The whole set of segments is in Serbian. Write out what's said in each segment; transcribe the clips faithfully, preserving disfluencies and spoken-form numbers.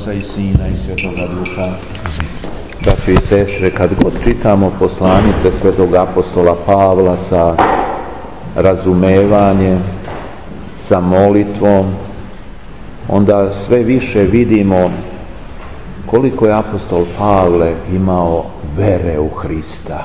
Oca i Sina i Svetoga Duha. Braćo i sestre, kad god čitamo poslanice svetog apostola Pavla sa razumevanjem, sa molitvom, onda sve više vidimo koliko je apostol Pavle imao vere u Hrista.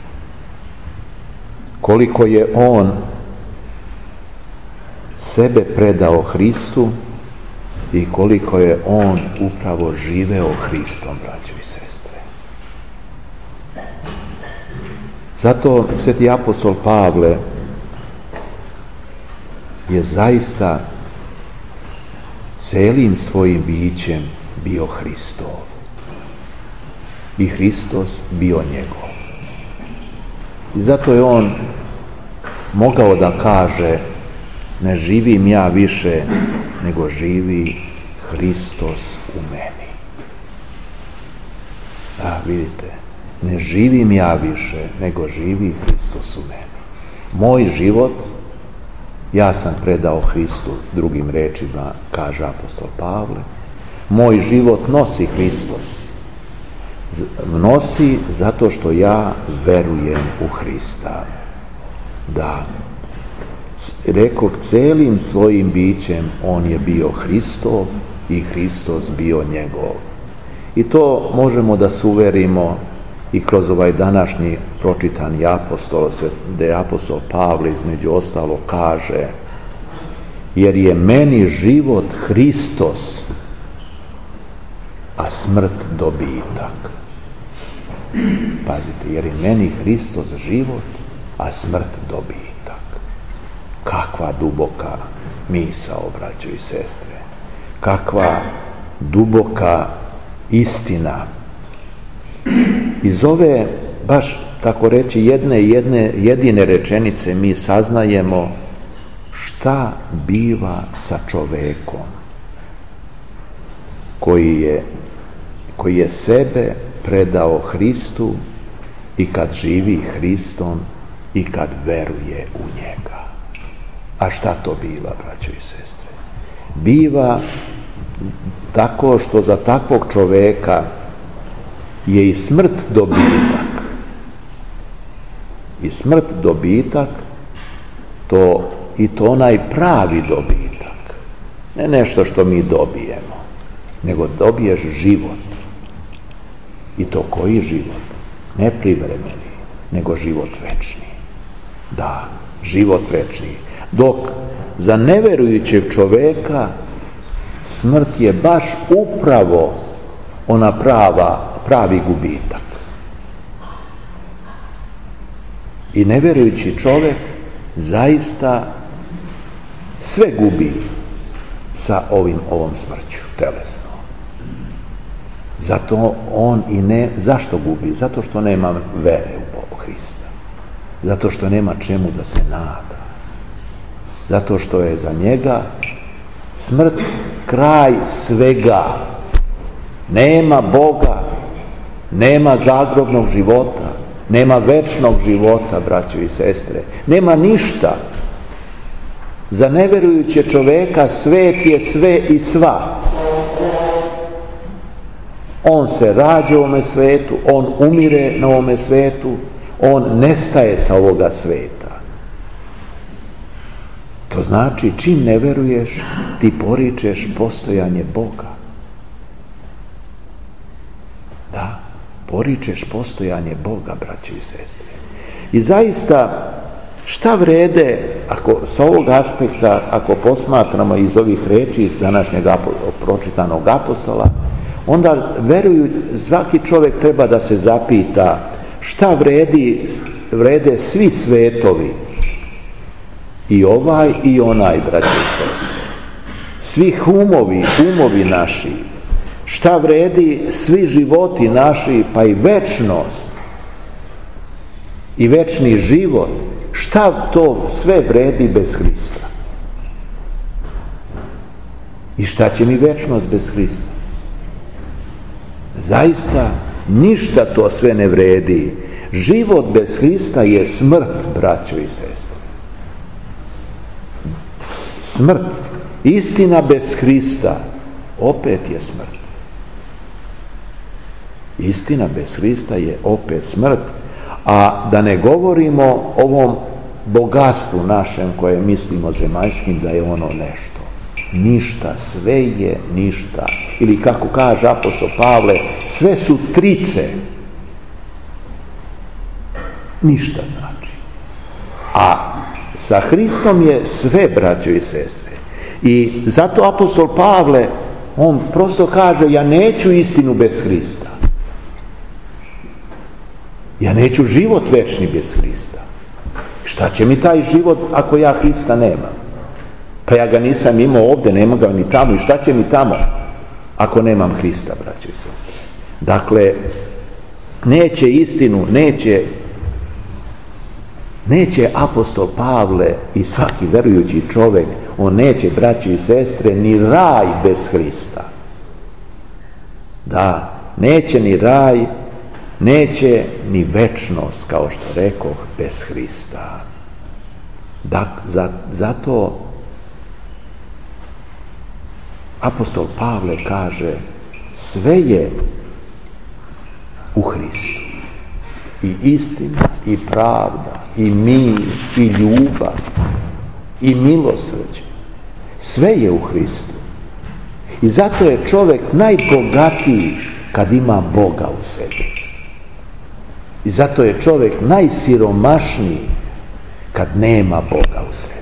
Koliko je on sebe predao Hristu i koliko je on upravo živeo Hristom, braćo i sestre. Zato sveti apostol Pavle je zaista celim svojim bićem bio Hristov i Hristos bio njegov. I zato je on mogao da kaže: ne živim ja više, nego živi Hristos u meni. Da, vidite, ne živim ja više, nego živi Hristos u meni. Moj život ja sam predao Hristu, drugim rečima kaže apostol Pavle. Moj život nosi Hristos. Nosi zato što ja verujem u Hrista. Da, rekao, celim svojim bićem on je bio Hristov i Hristos bio njegov. I to možemo da se uverimo i kroz ovaj današnji pročitani apostol, gde apostol Pavle između ostalo kaže: jer je meni život Hristos, a smrt dobitak. Pazite, jer je meni Hristos život, a smrt dobitak. Kakva duboka misao, braćo i sestre. Kakva duboka istina. Iz ove, baš tako reći, jedne, jedne jedine rečenice mi saznajemo šta biva sa čovekom koji je, koji je sebe predao Hristu i kad živi Hristom i kad veruje u njega. A šta to biva, braćo i sestre? Biva tako što za takvog čoveka je i smrt dobitak. I smrt dobitak, to, i to onaj pravi dobitak. Ne nešto što mi dobijemo, nego dobiješ život. I to koji život? Ne privremeni, nego život večni. Da, život večni. Dok za neverujućeg čoveka smrt je baš upravo ona prava, pravi gubitak. I neverujući čovjek zaista sve gubi sa ovim, ovom smrću telesnom. Zato on i ne, zašto gubi? Zato što nema vere u Boga Hrista. Zato što nema čemu da se nada. Zato što je za njega smrt kraj svega. Nema Boga, nema zagrobnog života, nema večnog života, braćo i sestre. Nema ništa. Za neverujuće čoveka svet je sve i sva. On se rađa u ovome svetu, on umire na ovome svetu, on nestaje sa ovoga sveta. To znači, čim ne veruješ, ti poričeš postojanje Boga. Da, poričeš postojanje Boga, braće i sestre. I zaista, šta vrede, ako sa ovog aspekta, ako posmatramo iz ovih reči današnjeg pročitanog apostola, onda veruju, svaki čovjek treba da se zapita šta vredi, vrede svi svetovi, i ovaj i onaj, braće i sestre. Svih umovi, umovi naši, šta vredi svi životi naši, pa i večnost i večni život, šta to sve vredi bez Hrista? I šta će mi večnost bez Hrista? Zaista ništa to sve ne vredi. Život bez Hrista je smrt, braćo i sestre. Smrt. Istina bez Hrista opet je smrt. Istina bez Hrista je opet smrt, a da ne govorimo o ovom bogatstvu našem koje mislimo zemaljskim da je ono nešto. Ništa, sve je ništa. Ili kako kaže apostol Pavle, sve su trice. Ništa znači. A sa Hristom je sve, braćo i sestre. I zato apostol Pavle, on prosto kaže, ja neću istinu bez Hrista. Ja neću život večni bez Hrista. Šta će mi taj život ako ja Hrista nemam? Pa ja ga nisam imao ovdje, nema ga ni tamo. I šta će mi tamo ako nemam Hrista, braćo i sestre? Dakle, neće istinu, neće neće apostol Pavle i svaki verujući čovjek, on neće, braćo i sestre, ni raj bez Hrista. Da, neće ni raj, neće ni večnost, kao što rekoh, bez Hrista. Dak, za, zato apostol Pavle kaže, sve je u Hristu. I istina, i pravda, i mir, i ljubav, i milosrđe. Sve je u Hristu. I zato je čovjek najbogatiji kad ima Boga u sebi. I zato je čovjek najsiromašniji kad nema Boga u sebi.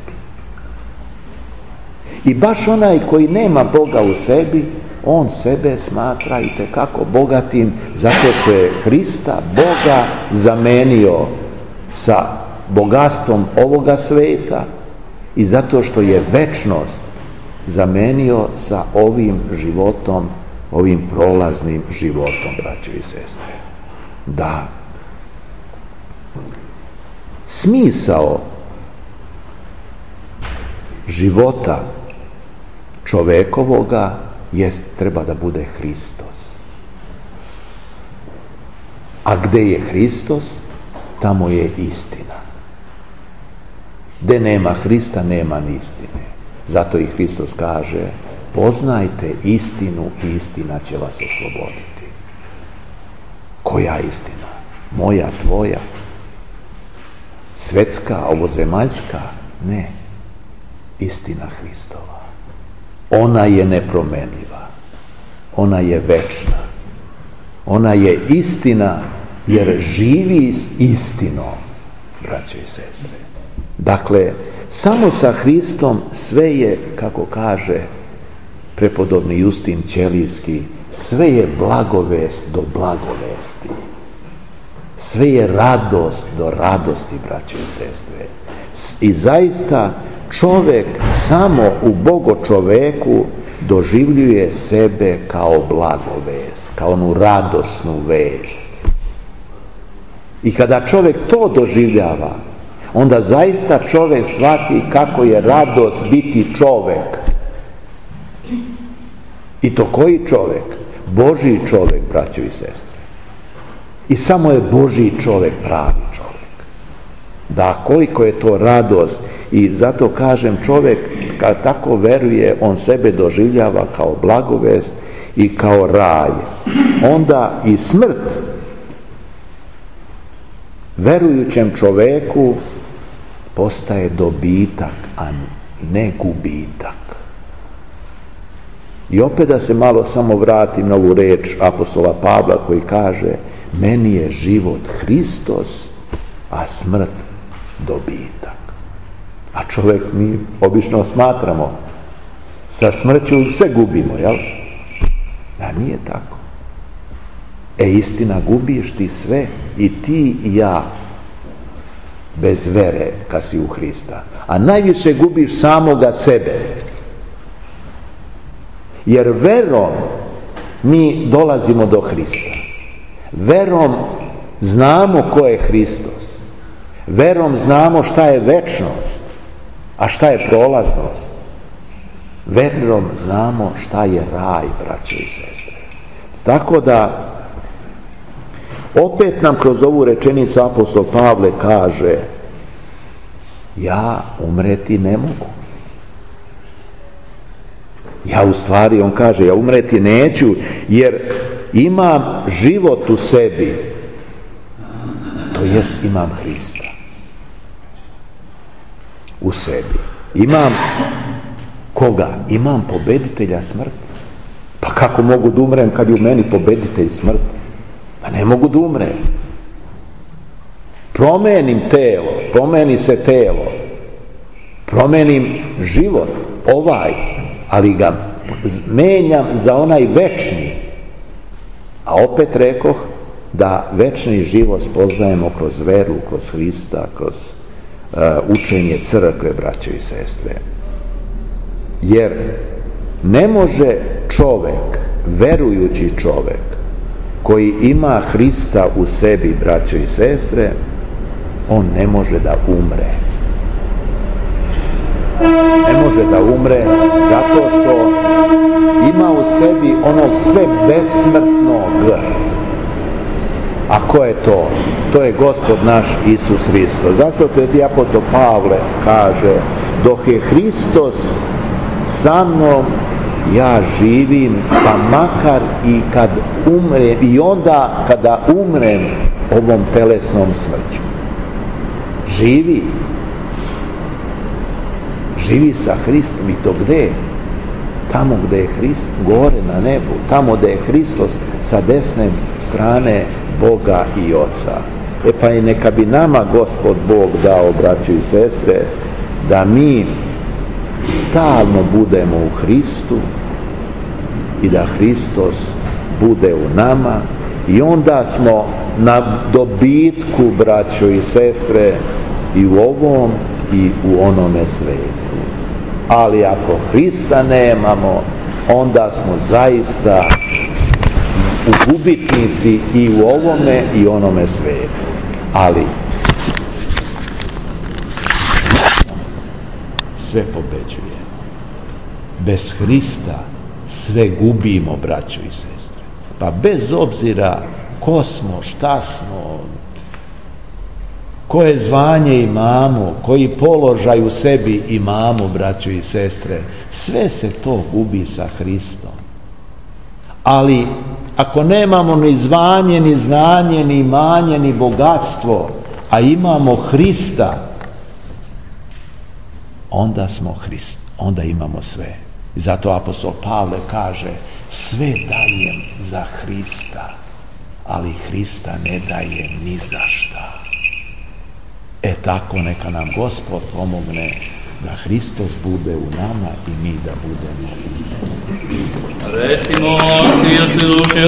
I baš onaj koji nema Boga u sebi, on sebe smatra itekako bogatim zato što je Hrista, Boga, zamenio sa bogatstvom ovoga sveta i zato što je večnost zamenio sa ovim životom, ovim prolaznim životom, braćo i sestre. Da. Smisao života čovekovoga jest, treba da bude Hristos. A gde je Hristos, tamo je istina. Gde nema Hrista, nema ni istine. Zato i Hristos kaže, poznajte istinu i istina će vas osloboditi. Koja istina? Moja, tvoja? Svetska, ovozemaljska? Ne. Istina Hristova. Ona je nepromenljiva. Ona je večna. Ona je istina jer živi s istinom, braćo i sestre. Dakle, samo sa Hristom sve je, kako kaže prepodobni Justin Ćelijski, sve je blagovest do blagovesti. Sve je radost do radosti, braćo i sestre. I zaista čovjek samo u Bogo čoveku doživljuje sebe kao blagovest, kao onu radosnu vest. I kada čovjek to doživljava, onda zaista čovjek shvati kako je radost biti čovjek. I to koji čovjek? Božji čovjek, braćo i sestre. I samo je Božji čovjek pravi čovjek. Da, koliko je to radost. I zato kažem, čovjek kad tako veruje, on sebe doživljava kao blagovest i kao raj. Onda i smrt verujućem čovjeku postaje dobitak, a ne gubitak. I opet da se malo samo vratim na ovu reč apostola Pavla koji kaže, meni je život Hristos, a smrt dobitak. A čovjek, mi obično smatramo, sa smrću sve gubimo, jel? A nije tako. E, istina, gubiš ti sve, i ti i ja, bez vere kad si u Hrista. A najviše gubiš samoga sebe. Jer verom mi dolazimo do Hrista. Verom znamo ko je Hristos. Verom znamo šta je večnost, a šta je prolaznost. Verom znamo šta je raj, braće i sestre. Tako da opet nam kroz ovu rečenicu apostol Pavle kaže, ja umreti ne mogu. Ja u stvari, on kaže, ja umreti neću, jer imam život u sebi, to jest imam Hrista u sebi. Imam koga? Imam pobeditelja smrti. Pa kako mogu da umrem kad je u meni pobeditelj smrti? Pa ne mogu da umrem. Promenim telo, promeni se telo, promenim život, ovaj, ali ga menjam za onaj večni. A opet rekoh da večni život spoznajemo kroz veru, kroz Hrista, kroz uh, učenje crkve, braće i sestre. Jer ne može čovek, verujući čovek, koji ima Hrista u sebi, braće i sestre, on ne može da umre. Ne može da umre zato što ima u sebi onog sve besmrtnog. A ko je to? To je Gospod naš Isus Hristos. Zato ti apostol Pavle kaže, dok je Hristos sa mnom, ja živim, pa makar i kad umrem, i onda kada umrem ovom telesnom smrću. Živi. Živi sa Hristom. I to gde? Tamo gde je Hrist, gore na nebu. Tamo gde je Hristos sa desne strane Boga i Oca. E pa i neka bi nama Gospod Bog dao, braćo i sestre, da mi stalno budemo u Hristu i da Hristos bude u nama, i onda smo na dobitku, braćo i sestre, i u ovom i u onome svetu. Ali ako Hrista nemamo, onda smo zaista u gubitnici i u ovome i onome svetu. Ali sve pobeđuje. Bez Hrista sve gubimo, braćo i sestre. Pa bez obzira ko smo, šta smo, koje zvanje imamo, koji položaj u sebi imamo, braćo i sestre, sve se to gubi sa Hristom. Ali ako nemamo ni zvanje, ni znanje, ni imanje, ni bogatstvo, a imamo Hrista, onda smo Hrist, onda imamo sve. I zato apostol Pavle kaže, sve dajem za Hrista, ali Hrista ne dajem ni za šta. E tako neka nam Gospod pomogne da Hristos bude u nama i mi da budemo u njemu. Recimo, svi od sve duše